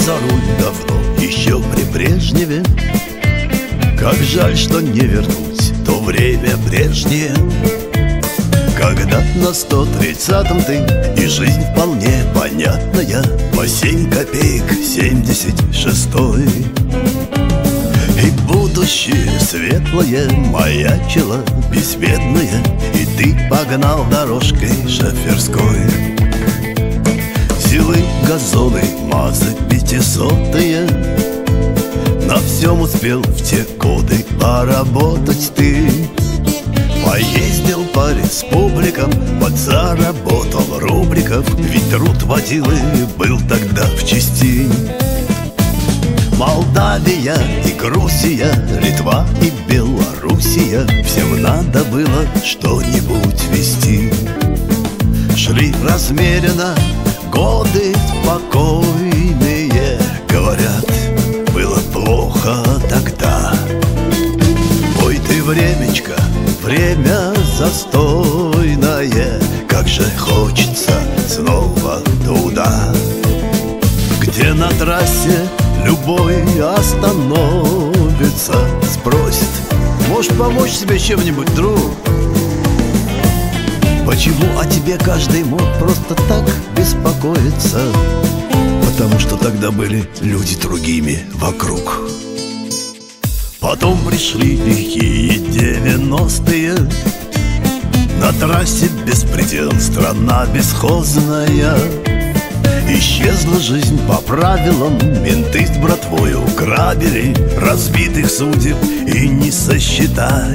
за руль давно, еще при Брежневе. Как жаль, что не вернуть то время прежнее, когда на 130-м ты, и жизнь вполне понятная, по 7 копеек 76-й. И будущее светлое маячило беспечное, и ты погнал дорожкой шоферской. Силы газоны, мазы 500-е, на всем успел в те годы поработать ты. Поездил по республикам, подзаработал рубликов, ведь труд водилы был тогда в чести. Молдавия и Грузия, Литва и Белоруссия, всем надо было что-нибудь вести. Шли размеренно годы спокойные, говорят, было плохо тогда. Ой ты, времечко, время застойное, как же хочется снова туда, где на трассе любой остановится, спросит: можешь помочь себе чем-нибудь, друг? Почему о тебе каждый мог просто так беспокоиться? Потому что тогда были люди другими вокруг. Потом пришли лихие 90-е, на трассе беспредел, страна бесхозная. Исчезла жизнь по правилам, менты с братвою грабили, разбитых судеб и не сосчитать.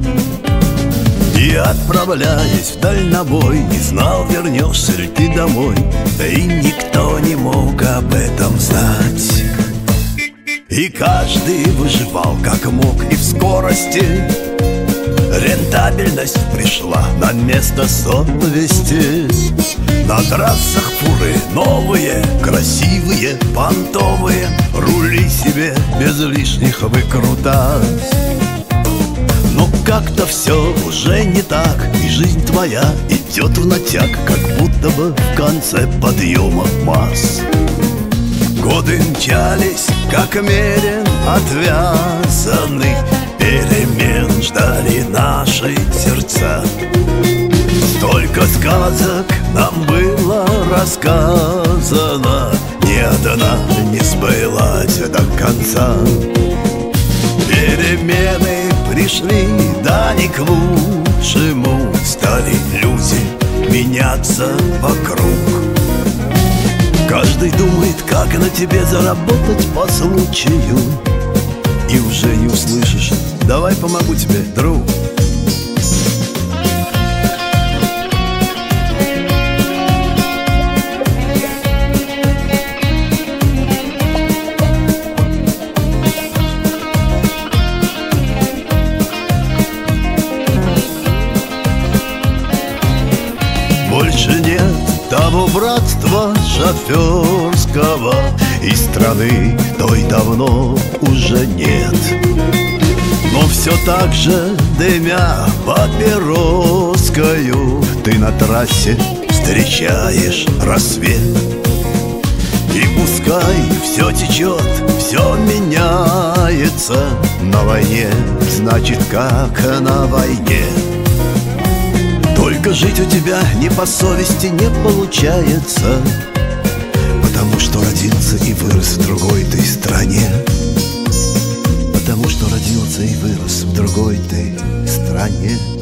И отправляясь в дальнобой, не знал, вернешься ли ты домой, да и никто не мог об этом знать. И каждый выживал как мог, и в скорости рентабельность пришла на место совести. На трассах фуры новые, красивые, понтовые, рули себе без лишних выкрутас. Но как-то все уже не так, и жизнь твоя идет в натяг, как будто бы в конце подъема масс. Годы мчались, как мерен отвязанный, перемен ждали наши сердца. Столько сказок нам было рассказано, ни одна не сбылась до конца. Перемены пришли, да не к лучшему, стали люди меняться вокруг. Каждый думает, как на тебе заработать по случаю, и уже не услышишь: давай помогу тебе, друг. Больше нет того братства шоферского, и страны той давно уже нет. Но все так же, дымя папироскою, ты на трассе встречаешь рассвет. И пускай все течет, все меняется, на войне, значит, как на войне. Только жить у тебя не по совести не получается, потому что родился и вырос в другой ты стране. Потому что родился и вырос в другой ты стране.